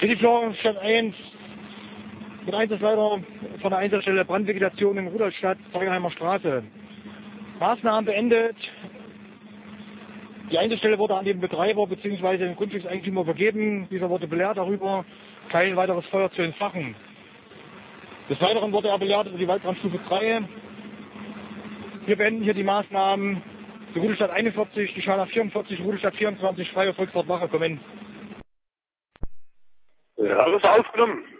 Friedrich Stadt 1 mit Einsatzleiter von der Einsatzstelle Brandvegetation in Rudolstadt, Zeigerheimer Straße. Maßnahmen beendet. Die Einsatzstelle wurde an den Betreiber bzw. den Grundstückseigentümer übergeben. Dieser wurde belehrt darüber, kein weiteres Feuer zu entfachen. Des Weiteren wurde er belehrt über die Waldbrandstufe 3. Wir beenden hier die Maßnahmen. Die Rudolstadt 41, die Schala 44, Rudolstadt 24, Freie Volksfahrt Wache, kommen. Ja, alles aufgenommen.